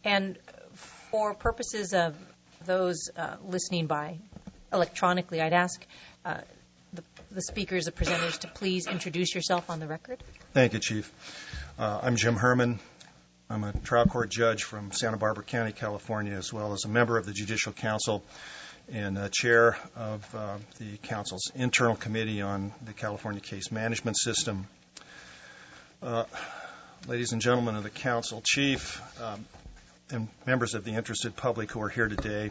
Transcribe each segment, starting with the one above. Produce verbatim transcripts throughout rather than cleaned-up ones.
And for purposes of those uh, listening by electronically, I'd ask uh, the, the speakers, the presenters, to please introduce yourself on the record. Thank you, Chief. Uh, I'm Jim Herman. I'm a trial court judge from Santa Barbara County, California, as well as a member of the Judicial Council and uh, chair of uh, the Council's internal committee on the California Case Management System. Uh, ladies and gentlemen of the Council, Chief, um, and members of the interested public who are here today,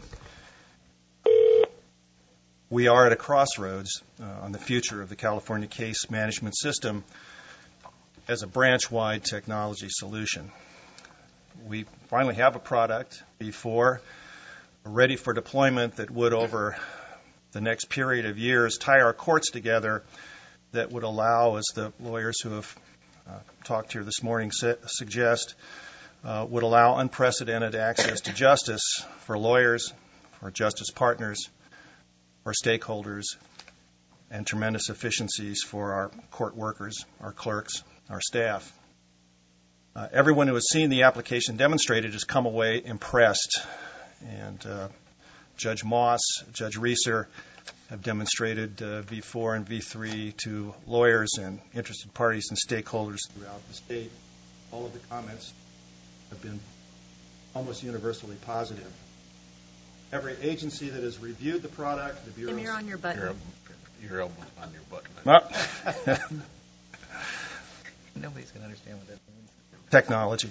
we are at a crossroads uh, on the future of the California Case Management System as a branch-wide technology solution. We finally have a product before ready for deployment that would, over the next period of years, tie our courts together, that would allow, as the lawyers who have uh, talked here this morning su- suggest, uh, would allow unprecedented access to justice for lawyers, for justice partners, for stakeholders, and tremendous efficiencies for our court workers, our clerks, our staff. Uh, everyone who has seen the application demonstrated has come away impressed. And uh, Judge Moss, Judge Reeser have demonstrated uh, V four and V three to lawyers and interested parties and stakeholders throughout the state. All of the comments have been almost universally positive. Every agency that has reviewed the product, the Bureau... You're on your button. You're, you're almost on your button. Nobody's going to understand what that means. Technology.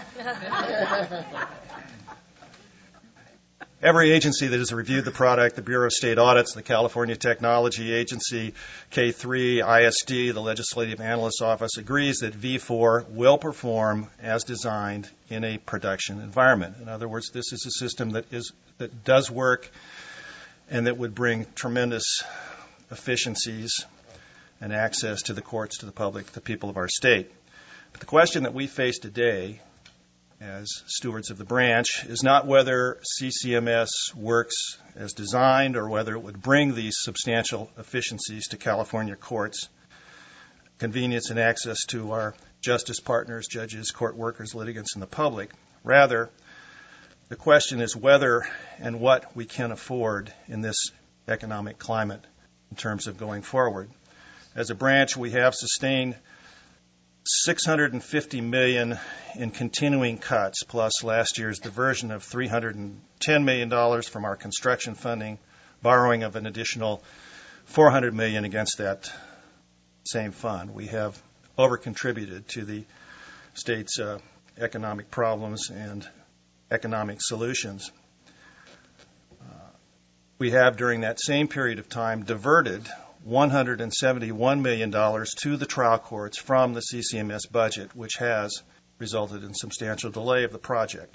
Every agency that has reviewed the product, the Bureau of State Audits, the California Technology Agency, K three, I S D, the Legislative Analyst's Office, agrees that V four will perform as designed in a production environment. In other words, this is a system that is that does work and that would bring tremendous efficiencies and access to the courts, to the public, the people of our state. But the question that we face today as stewards of the branch is not whether C C M S works as designed or whether it would bring these substantial efficiencies to California courts, convenience and access to our justice partners, judges, court workers, litigants, and the public. Rather, the question is whether and what we can afford in this economic climate in terms of going forward. As a branch, we have sustained six hundred fifty million dollars in continuing cuts, plus last year's diversion of three hundred ten million dollars from our construction funding, borrowing of an additional four hundred million dollars against that same fund. We have over-contributed to the state's uh, economic problems and economic solutions. Uh, we have, during that same period of time, diverted one hundred seventy-one million dollars to the trial courts from the C C M S budget, which has resulted in substantial delay of the project.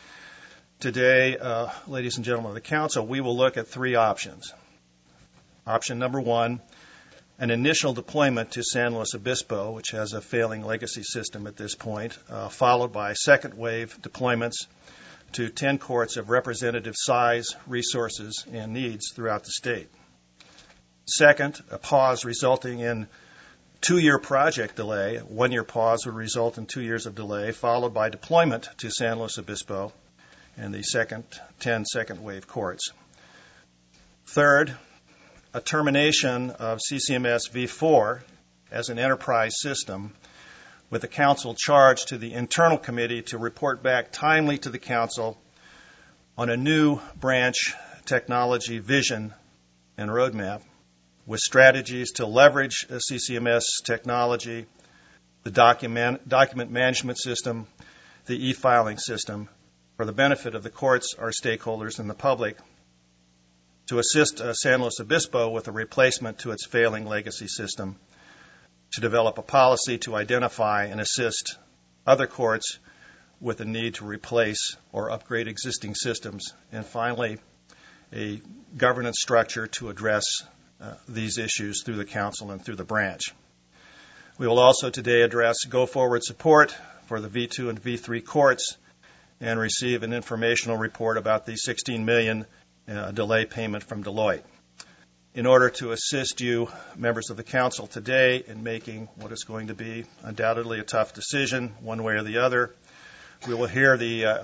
Today, uh, ladies and gentlemen of the Council, we will look at three options. Option number one, an initial deployment to San Luis Obispo, which has a failing legacy system at this point, uh, followed by second wave deployments to ten courts of representative size, resources, and needs throughout the state. Second, a pause resulting in two-year project delay. A one-year pause would result in two years of delay, followed by deployment to San Luis Obispo and the second ten second-wave courts. Third, a termination of C C M S V four as an enterprise system with the Council charged to the internal committee to report back timely to the Council on a new branch technology vision and roadmap, with strategies to leverage C C M S technology, the document, document management system, the e-filing system, for the benefit of the courts, our stakeholders, and the public, to assist uh, San Luis Obispo with a replacement to its failing legacy system, to develop a policy to identify and assist other courts with a need to replace or upgrade existing systems, and finally, a governance structure to address Uh, these issues through the Council and through the branch. We will also today address go-forward support for the V two and V three courts and receive an informational report about the sixteen million dollars uh, delay payment from Deloitte. In order to assist you, members of the Council, today in making what is going to be undoubtedly a tough decision, one way or the other, we will hear the uh,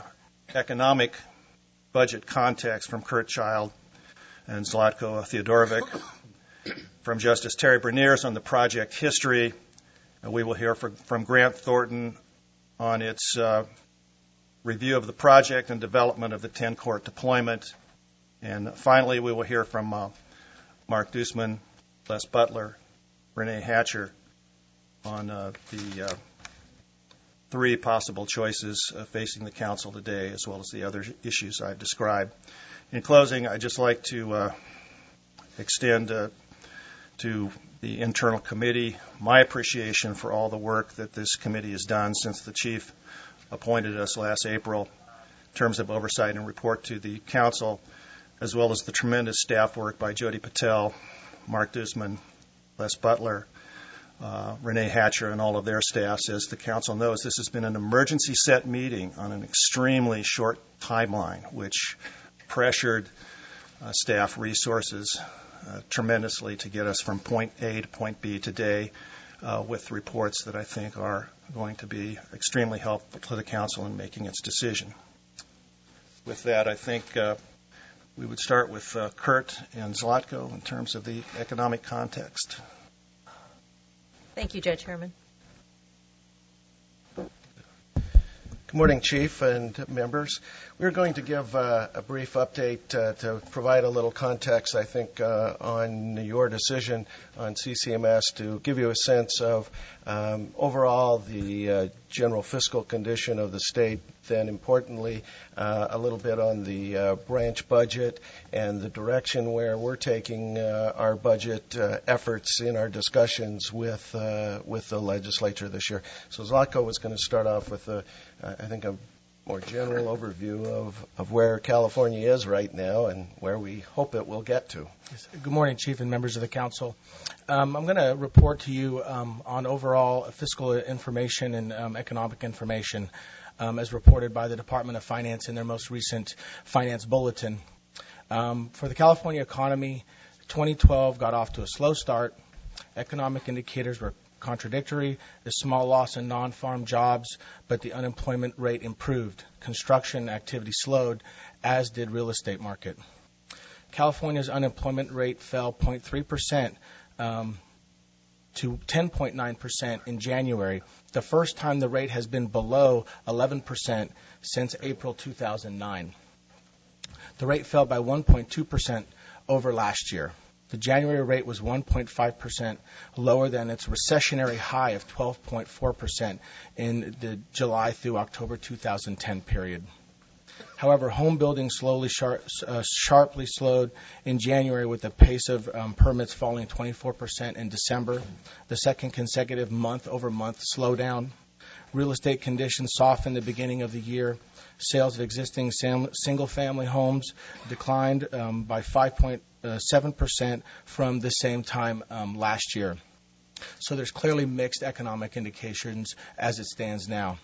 economic budget context from Kurt Child and Zlatko Theodorovic. From Justice Terry Berniers on the project history. Uh, we will hear from, from Grant Thornton on its uh, review of the project and development of the ten-court deployment. And finally, we will hear from uh, Mark Dusman, Les Butler, Renee Hatcher on uh, the uh, three possible choices uh, facing the Council today, as well as the other issues I've described. In closing, I'd just like to uh, extend uh, to the internal committee my appreciation for all the work that this committee has done since the chief appointed us last April in terms of oversight and report to the Council, as well as the tremendous staff work by Jody Patel, Mark Dusman, Les Butler, uh, Renee Hatcher, and all of their staffs. As the Council knows, this has been an emergency set meeting on an extremely short timeline, which pressured uh, staff resources uh, tremendously to get us from point A to point B today uh, with reports that I think are going to be extremely helpful to the Council in making its decision. With that, I think uh, we would start with uh, Kurt and Zlatko in terms of the economic context. Thank you, Judge Herman. Good morning, Chief and members. We're going to give uh, a brief update uh, to provide a little context, I think, uh, on your decision on C C M S to give you a sense of um, overall the uh, general fiscal condition of the state, then importantly uh, a little bit on the uh, branch budget and the direction where we're taking uh, our budget uh, efforts in our discussions with uh, with the legislature this year. So Zlatko was going to start off with a Uh, I think a more general overview of, of where California is right now and where we hope it will get to. Yes. Good morning, Chief and members of the Council. Um, I'm going to report to you um, on overall fiscal information and um, economic information um, as reported by the Department of Finance in their most recent finance bulletin. Um, for the California economy, twenty twelve got off to a slow start. Economic indicators were contradictory, a small loss in non-farm jobs, but the unemployment rate improved. Construction activity slowed, as did real estate market. California's unemployment rate fell zero point three percent um, to ten point nine percent in January, the first time the rate has been below eleven percent since April two thousand nine. The rate fell by one point two percent over last year. The January rate was one point five percent lower than its recessionary high of twelve point four percent in the July through October two thousand ten period. However, home building slowly sharp, uh, sharply slowed in January, with the pace of um, permits falling twenty-four percent in December, the second consecutive month-over-month slowdown. Real estate conditions softened the beginning of the year. Sales of existing sam- single-family homes declined um, by five point seven percent from the same time um, last year. So there's clearly mixed economic indications as it stands now.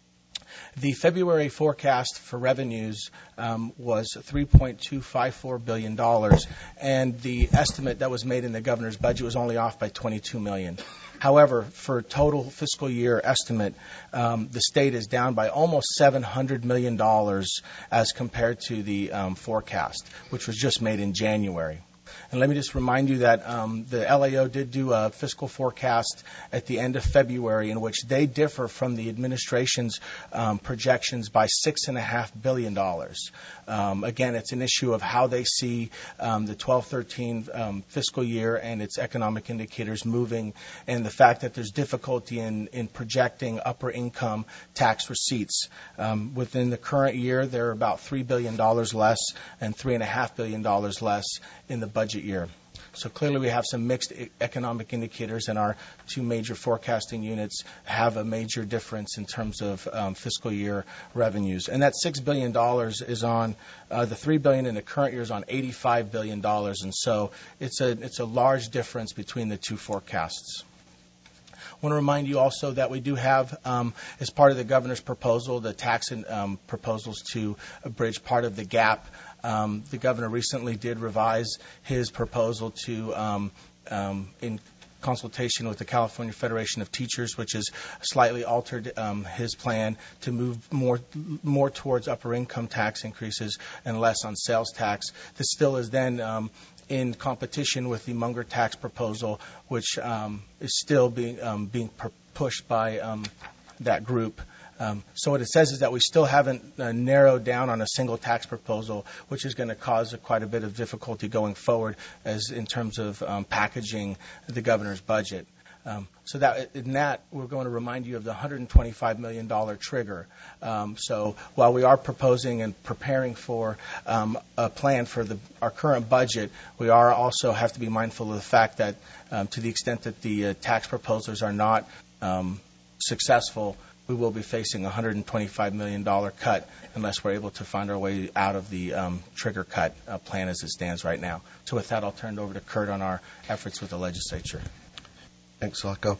The February forecast for revenues um, was three point two five four billion dollars, and the estimate that was made in the governor's budget was only off by twenty-two million dollars. However, for total fiscal year estimate, um, the state is down by almost seven hundred million dollars as compared to the um, forecast, which was just made in January. And let me just remind you that um, the L A O did do a fiscal forecast at the end of February in which they differ from the administration's um, projections by six point five billion dollars. Um, again, it's an issue of how they see um, the twelve thirteen um, fiscal year and its economic indicators moving, and the fact that there's difficulty in, in projecting upper income tax receipts. Um, within the current year, there are about three billion dollars less and three point five billion dollars less in the budget year. So clearly we have some mixed e- economic indicators, and our two major forecasting units have a major difference in terms of um, fiscal year revenues. And that six billion dollars is on, uh, the three billion dollars in the current year is on eighty-five billion dollars. And so it's a, it's a large difference between the two forecasts. I want to remind you also that we do have, um, as part of the governor's proposal, the tax and, um, proposals to bridge part of the gap. Um, the governor recently did revise his proposal to um, um, in, consultation with the California Federation of Teachers, which has slightly altered um, his plan to move more more towards upper income tax increases and less on sales tax. This still is then um, in competition with the Munger tax proposal, which um, is still being um, being per- pushed by um, that group. Um, so what it says is that we still haven't uh, narrowed down on a single tax proposal, which is going to cause a, quite a bit of difficulty going forward as in terms of um, packaging the governor's budget. Um, so that in that, we're going to remind you of the one hundred twenty-five million dollars trigger. Um, so while we are proposing and preparing for um, a plan for the, our current budget, we are also have to be mindful of the fact that um, to the extent that the uh, tax proposals are not um, successful, we will be facing a one hundred twenty-five million dollars cut unless we're able to find our way out of the um, trigger cut uh, plan as it stands right now. So with that, I'll turn it over to Kurt on our efforts with the legislature. Thanks, Locko.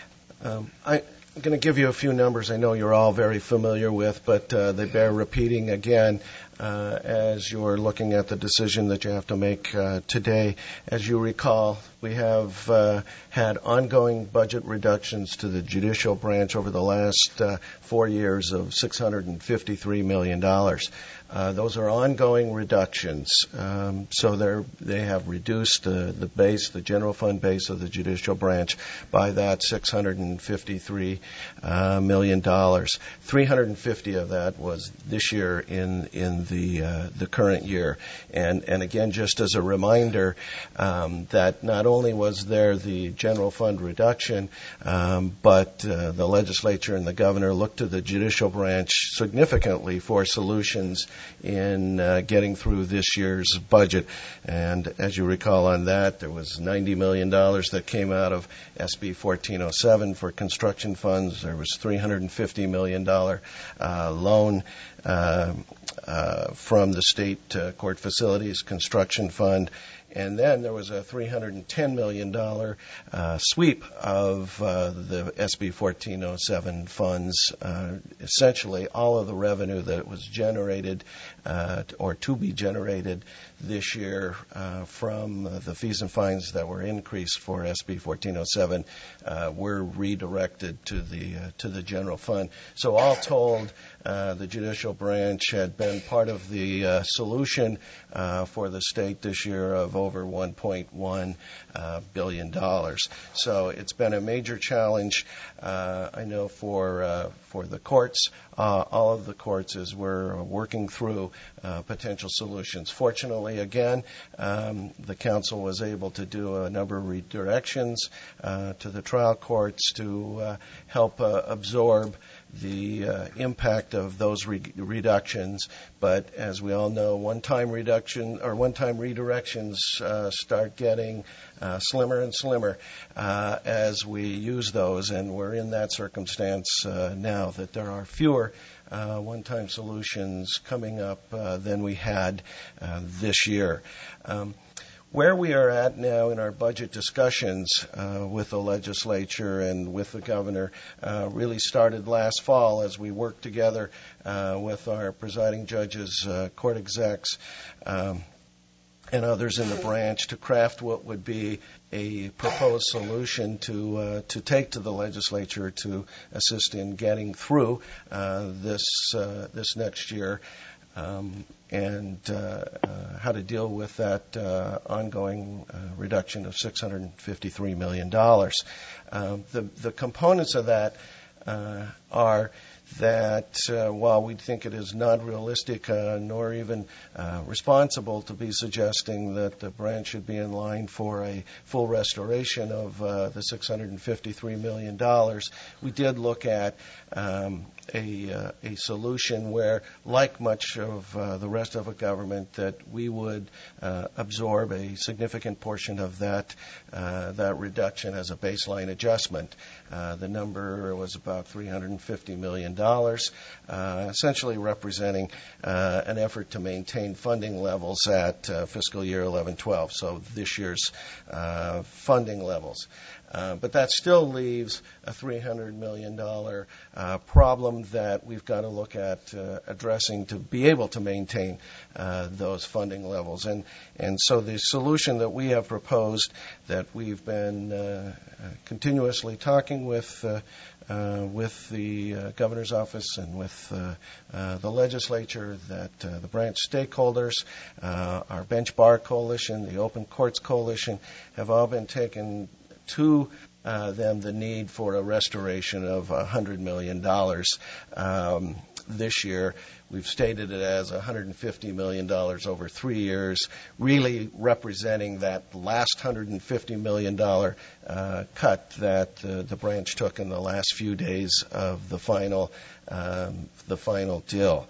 Um, I, I'm going to give you a few numbers I know you're all very familiar with, but uh, they bear repeating again uh, as you're looking at the decision that you have to make uh, today. As you recall, we have uh, had ongoing budget reductions to the judicial branch over the last uh, four years of six hundred fifty-three million dollars. Uh, those are ongoing reductions, um, so they're, they have reduced uh, the base, the general fund base of the judicial branch by that six hundred fifty-three uh, million dollars. three hundred fifty of that was this year in in the uh, the current year, and and again, just as a reminder, um, that not only was there the general fund reduction, um, but uh, the legislature and the governor looked to the judicial branch significantly for solutions in uh, getting through this year's budget. And as you recall on that, there was ninety million dollars that came out of S B fourteen oh seven for construction funds. There was three hundred fifty million dollars uh, loan uh, uh, from the state uh, court facilities construction fund. And then there was a three hundred ten million dollars uh, sweep of uh, the S B fourteen oh seven funds. Uh, essentially, all of the revenue that was generated uh, or to be generated this year uh, from uh, the fees and fines that were increased for S B fourteen oh seven uh, were redirected to the uh, to the general fund. So all told, uh, the judicial branch had been part of the uh, solution uh, for the state this year of over one point one uh, billion dollars. So it's been a major challenge, uh, I know, for uh, for the courts, uh, all of the courts, as we're working through uh, potential solutions. Fortunately, again, um, the council was able to do a number of redirections uh, to the trial courts to uh, help uh, absorb the uh, impact of those re- reductions. But as we all know, one-time reduction or one-time redirections uh, start getting uh, slimmer and slimmer uh, as we use those, and we're in that circumstance uh, now that there are fewer uh, one-time solutions coming up uh, than we had uh, this year. Um, Where we are at now in our budget discussions uh, with the legislature and with the governor uh, really started last fall as we worked together uh, with our presiding judges, uh, court execs, um, and others in the branch to craft what would be a proposed solution to uh, to take to the legislature to assist in getting through uh, this uh, this next year. Um, and uh, uh, how to deal with that uh, ongoing uh, reduction of six hundred fifty-three million dollars. Um, the, the components of that uh, are that uh, while we think it is not realistic uh, nor even uh, responsible to be suggesting that the branch should be in line for a full restoration of uh, the six hundred fifty-three million dollars, we did look at um, a, uh, a solution where, like much of uh, the rest of the government, that we would uh, absorb a significant portion of that uh, that reduction as a baseline adjustment. Uh, the number was about three hundred fifty million dollars, uh, essentially representing uh, an effort to maintain funding levels at uh, fiscal year eleven twelve, so this year's uh, funding levels. Uh, but that still leaves a three hundred million dollars uh, problem that we've got to look at uh, addressing to be able to maintain uh, those funding levels. And, and so the solution that we have proposed, that we've been uh, continuously talking with uh, uh, with the uh, governor's office and with uh, uh, the legislature, that uh, the branch stakeholders, uh, our Bench Bar Coalition, the Open Courts Coalition, have all been taken to uh, them the need for a restoration of one hundred million dollars um, this year. We've stated it as one hundred fifty million dollars over three years, really representing that last one hundred fifty million dollars uh, cut that uh, the branch took in the last few days of the final um, the final deal.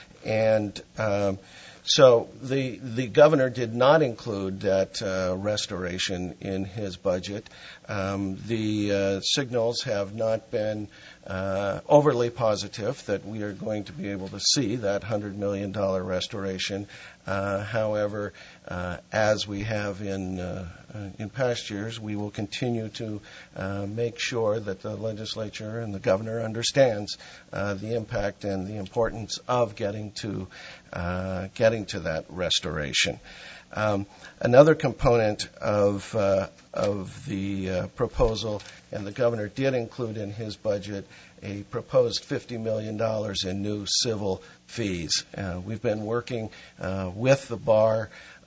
And um, So the the governor did not include that uh, restoration in his budget. Um, the uh, signals have not been uh, overly positive that we are going to be able to see that one hundred million dollars restoration. Uh, however, uh, as we have in uh, in past years, we will continue to uh, make sure that the legislature and the governor understands uh, the impact and the importance of getting to uh, getting to that restoration. Um, another component of uh, of the uh, proposal, and the governor did include in his budget, a proposed fifty million dollars in new civil fees. Uh, we've been working uh, with the bar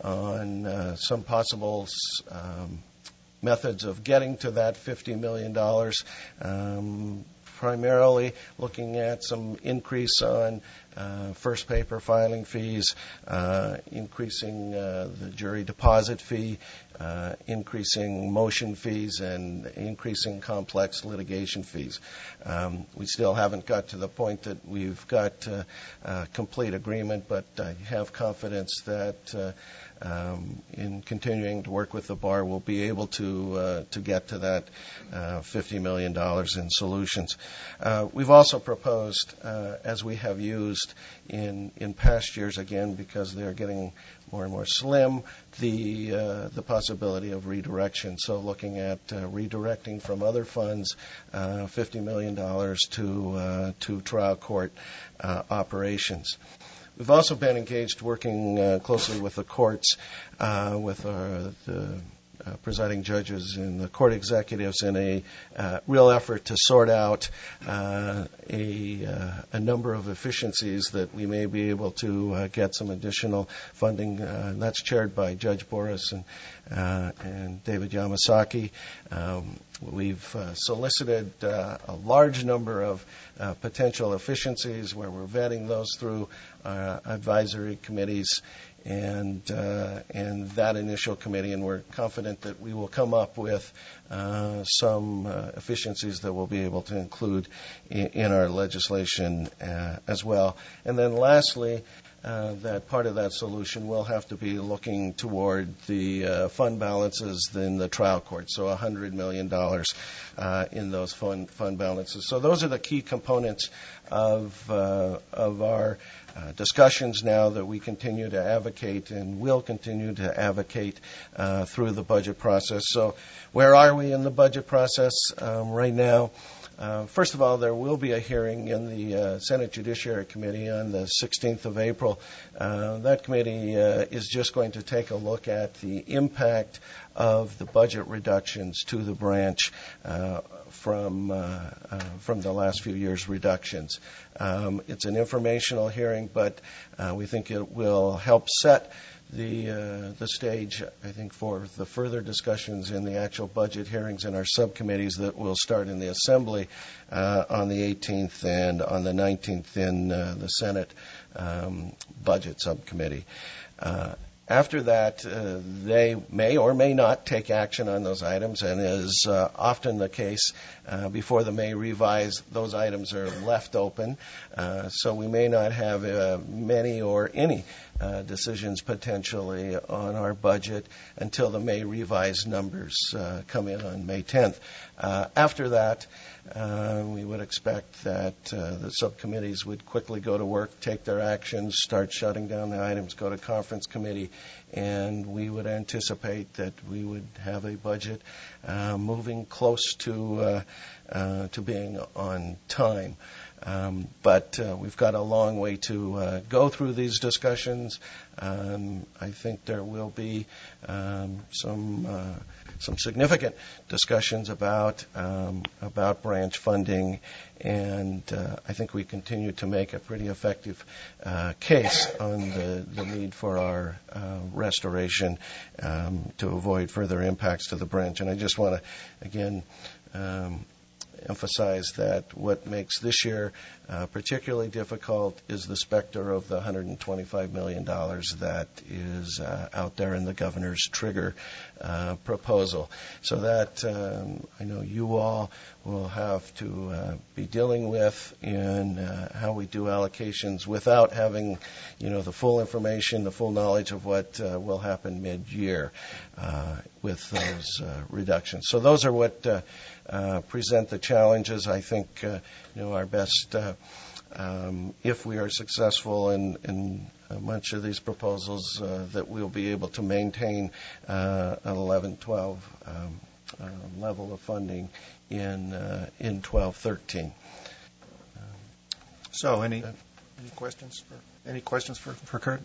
on uh, some possible um, methods of getting to that fifty million dollars, um, primarily looking at some increase on uh, first paper filing fees, uh, increasing uh, the jury deposit fee, uh, increasing motion fees, and increasing complex litigation fees. Um, we still haven't got to the point that we've got uh, uh, complete agreement, but I have confidence that uh, Um, in continuing to work with the bar, we'll be able to uh, to get to that uh, fifty million dollars in solutions. Uh, we've also proposed, uh, as we have used in in past years, again because they're getting more and more slim, the uh, the possibility of redirection. So looking at uh, redirecting from other funds uh, fifty million dollars to uh, to trial court uh, operations. We've also been engaged working uh, closely with the courts, uh, with our, the uh, presiding judges and the court executives in a uh, real effort to sort out uh, a, uh, a number of efficiencies that we may be able to uh, get some additional funding. Uh, that's chaired by Judge Boris and, uh, and David Yamasaki. Um, We've uh, solicited uh, a large number of uh, potential efficiencies where we're vetting those through uh, advisory committees and uh, and that initial committee, and we're confident that we will come up with uh, some uh, efficiencies that we'll be able to include in, in our legislation uh, as well. And then lastly, Uh, that part of that solution will have to be looking toward the uh, fund balances in the trial court, so one hundred million dollars uh, in those fund, fund balances. So those are the key components of, uh, of our uh, discussions now that we continue to advocate and will continue to advocate uh, through the budget process. So where are we in the budget process um, right now? Uh, first of all, there will be a hearing in the uh, Senate Judiciary Committee on the sixteenth of April. Uh, that committee uh, is just going to take a look at the impact of the budget reductions to the branch uh, from uh, uh, from the last few years' reductions. Um, it's an informational hearing, but uh, we think it will help set the uh, the stage, I think, for the further discussions in the actual budget hearings in our subcommittees that will start in the Assembly uh, on the eighteenth and on the nineteenth in uh, the Senate um, Budget Subcommittee. Uh, After that, uh, they may or may not take action on those items, and as uh, often the case, uh, before the May revise, those items are left open. Uh, so we may not have uh, many or any uh, decisions potentially on our budget until the May revised numbers uh, come in on May tenth. Uh, after that, uh, we would expect that uh, the subcommittees would quickly go to work, take their actions, start shutting down the items, go to conference committee, and we would anticipate that we would have a budget uh, moving close to uh, uh, to being on time. Um, but uh, we've got a long way to uh, go through these discussions. Um, I think there will be um, some uh, some significant discussions about um, about branch funding, and uh, I think we continue to make a pretty effective uh, case on the, the need for our uh, restoration um, to avoid further impacts to the branch. And I just want to, again, um, emphasize that what makes this year uh, particularly difficult is the specter of the one hundred twenty-five million dollars that is uh, out there in the governor's trigger uh, proposal. So that um, I know you all will have to uh, be dealing with in uh, how we do allocations without having, you know, the full information, the full knowledge of what uh, will happen mid-year uh, with those uh, reductions. So those are what uh, uh, present the challenges. I think, uh, you know, our best, uh, um, if we are successful in, in uh, much of these proposals, uh, that we'll be able to maintain uh, an eleven twelve um, uh, level of funding in uh, in twelve thirteen. So, any any questions for any questions for, for Kurt?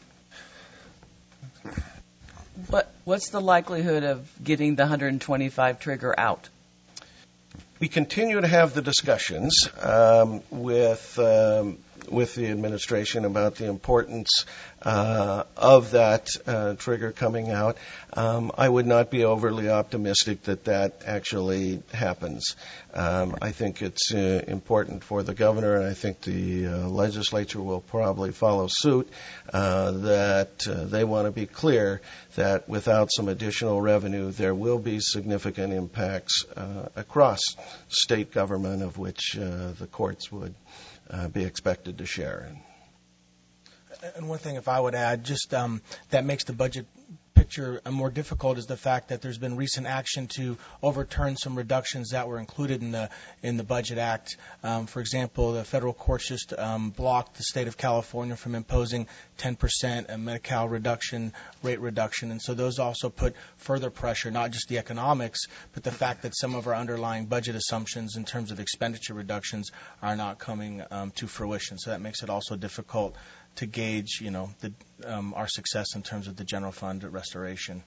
What what's the likelihood of getting the one hundred twenty-five trigger out? We continue to have the discussions um, with um, with the administration about the importance uh, of that uh, trigger coming out. Um, I would not be overly optimistic that that actually happens. Um, I think it's uh, important for the governor, and I think the uh, legislature will probably follow suit, uh, that uh, they want to be clear that without some additional revenue, there will be significant impacts uh, across state government, of which uh, the courts would uh, be expected to share. And one thing, if I would add, just um, that makes the budget picture more difficult is the fact that there's been recent action to overturn some reductions that were included in the in the Budget Act. Um, for example, the federal courts just um, blocked the state of California from imposing ten percent a Medi-Cal reduction, rate reduction, and so those also put further pressure, not just the economics, but the fact that some of our underlying budget assumptions in terms of expenditure reductions are not coming um, to fruition. So that makes it also difficult to gauge, you know, the, um, our success in terms of the general fund restoration.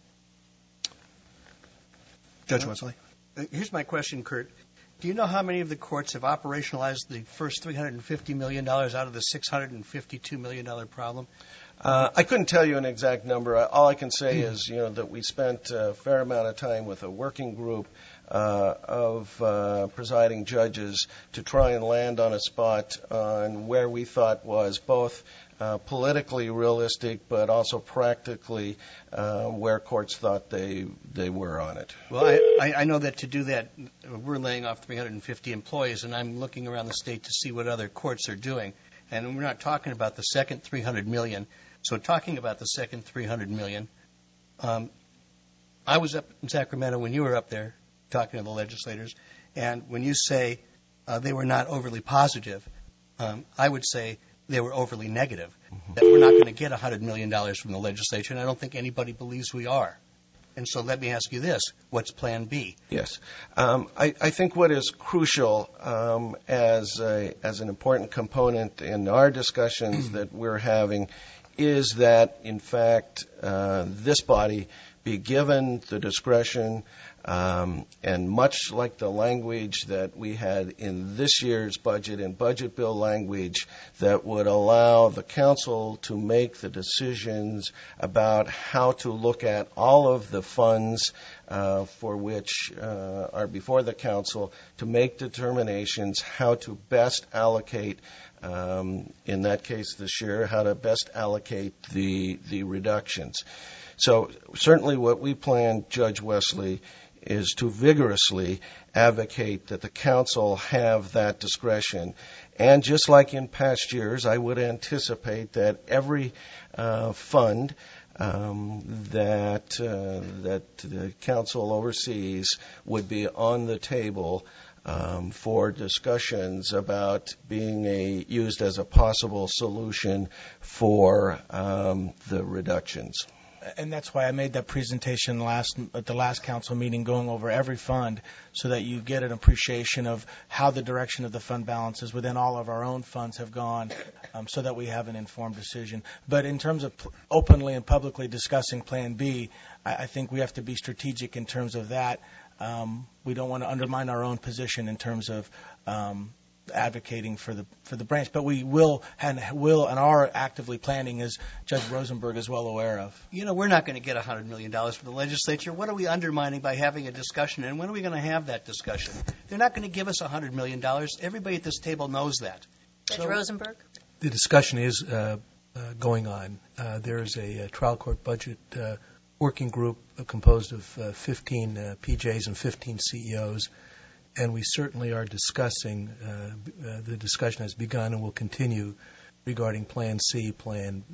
Judge Wesley? Uh, here's my question, Kurt. Do you know how many of the courts have operationalized the first three hundred fifty million dollars out of the six hundred fifty-two million dollars problem? Uh, I couldn't tell you an exact number. All I can say is, you know, that we spent a fair amount of time with a working group uh, of uh, presiding judges to try and land on a spot on where we thought was both Uh, politically realistic, but also practically uh, where courts thought they they were on it. Well, I, I, I know that to do that, we're laying off three hundred fifty employees, and I'm looking around the state to see what other courts are doing. And we're not talking about the second three hundred million. So talking about the second three hundred million, um, I was up in Sacramento when you were up there talking to the legislators, and when you say uh, they were not overly positive, um, I would say they were overly negative, mm-hmm. that we're not going to get one hundred million dollars from the legislature, and I don't think anybody believes we are. And so let me ask you this. What's Plan B? Yes. Um, I, I think what is crucial um, as, a, as an important component in our discussions that we're having is that, in fact, uh, this body be given the discretion Um, and much like the language that we had in this year's budget and budget bill language that would allow the council to make the decisions about how to look at all of the funds uh, for which uh, are before the council to make determinations how to best allocate, um, in that case this year, how to best allocate the the reductions. So certainly what we plan, Judge Wesley, is to vigorously advocate that the council have that discretion. And just like in past years, I would anticipate that every uh, fund um, that uh, that the council oversees would be on the table um, for discussions about being a used as a possible solution for um, the reductions. And that's why I made that presentation last at the last council meeting, going over every fund, so that you get an appreciation of how the direction of the fund balances within all of our own funds have gone, um, so that we have an informed decision. But in terms of p- openly and publicly discussing Plan B, I, I think we have to be strategic in terms of that. Um, we don't want to undermine our own position in terms of um, advocating for the for the branch, but we will and will and are actively planning, as Judge Rosenberg is well aware of. You know, we're not going to get one hundred million dollars from the legislature. What are we undermining by having a discussion, and when are we going to have that discussion? They're not going to give us one hundred million dollars. Everybody at this table knows that. Judge So- Rosenberg? The discussion is uh, uh, going on. Uh, there is a, a trial court budget uh, working group uh, composed of uh, fifteen uh, P Js and fifteen C E Os, and we certainly are discussing, uh, b- uh, the discussion has begun and will continue regarding Plan C, Plan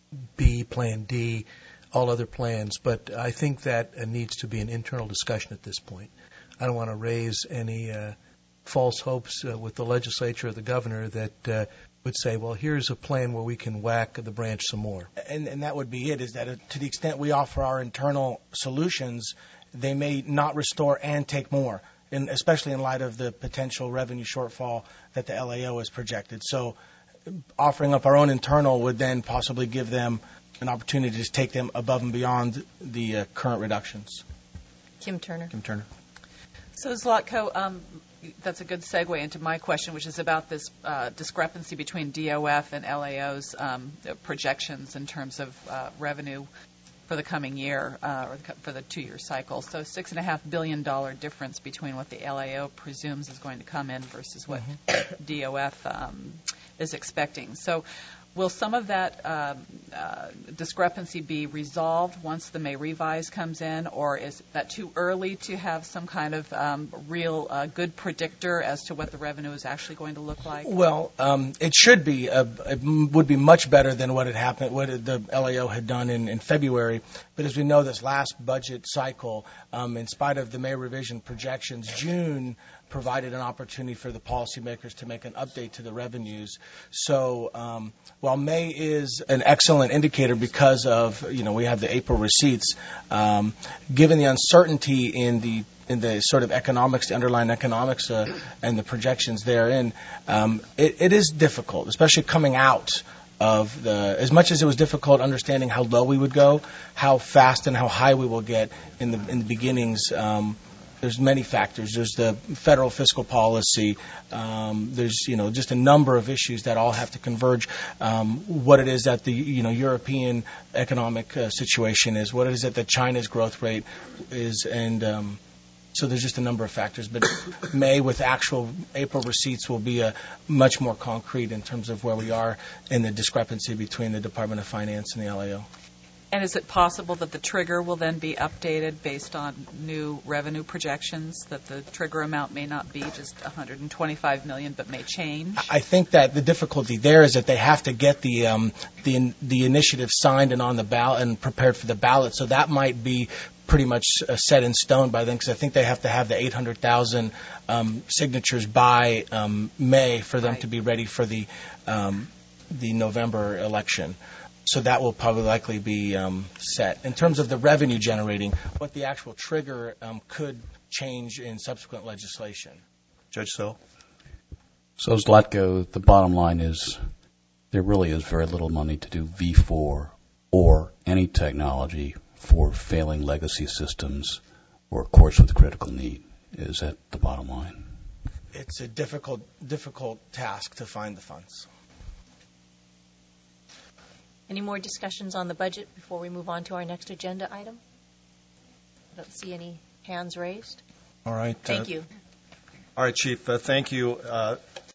B, Plan D, all other plans. But I think that uh, needs to be an internal discussion at this point. I don't want to raise any uh, false hopes uh, with the legislature or the governor that uh, would say, well, here's a plan where we can whack the branch some more. And, and that would be it, is that uh, to the extent we offer our internal solutions, they may not restore and take more, and especially in light of the potential revenue shortfall that the L A O has projected. So offering up our own internal would then possibly give them an opportunity to take them above and beyond the uh, current reductions. Kim Turner. Kim Turner. So, Zlatko, um, that's a good segue into my question, which is about this uh, discrepancy between D O F and L A O's um, projections in terms of uh, revenue for the coming year, uh, or for the two-year cycle. So six and a half billion dollar difference between what the L A O presumes is going to come in versus what mm-hmm. D O F um, is expecting. So will some of that um, uh, discrepancy be resolved once the May revise comes in, or is that too early to have some kind of um, real uh, good predictor as to what the revenue is actually going to look like? Well, um, it should be. Uh, it m- would be much better than what had happened, what the L A O had done in, in February. But as we know, this last budget cycle, um, in spite of the May revision projections, June provided an opportunity for the policymakers to make an update to the revenues. So um, while May is an excellent indicator because of, you know, we have the April receipts, um, given the uncertainty in the in the sort of economics, the underlying economics uh, and the projections therein, um, it, it is difficult, especially coming out of the, as much as it was difficult understanding how low we would go, how fast and how high we will get in the in the beginnings. Um, There's many factors. There's the federal fiscal policy. Um, there's, you know, just a number of issues that all have to converge. Um, what it is that the, you know, European economic uh, situation is, what it is that the China's growth rate is, and um, so there's just a number of factors. But May, with actual April receipts, will be a much more concrete in terms of where we are in the discrepancy between the Department of Finance and the L A O. And is it possible that the trigger will then be updated based on new revenue projections, that the trigger amount may not be just one hundred twenty-five million dollars but may change? I think that the difficulty there is that they have to get the um, the the initiative signed and on the ballot and prepared for the ballot. So that might be pretty much uh, set in stone by then, because I think they have to have the eight hundred thousand um, signatures by um, May for them Right. to be ready for the um, the November election. So that will probably likely be um, set. In terms of the revenue generating, what the actual trigger um, could change in subsequent legislation. Judge So. So, Zlatko, the bottom line is there really is very little money to do V four or any technology for failing legacy systems or courts with critical need. Is that the bottom line? It's a difficult, difficult task to find the funds. Any more discussions on the budget before we move on to our next agenda item? I don't see any hands raised. All right. Thank uh, you. All right, Chief. Uh, thank you. Uh,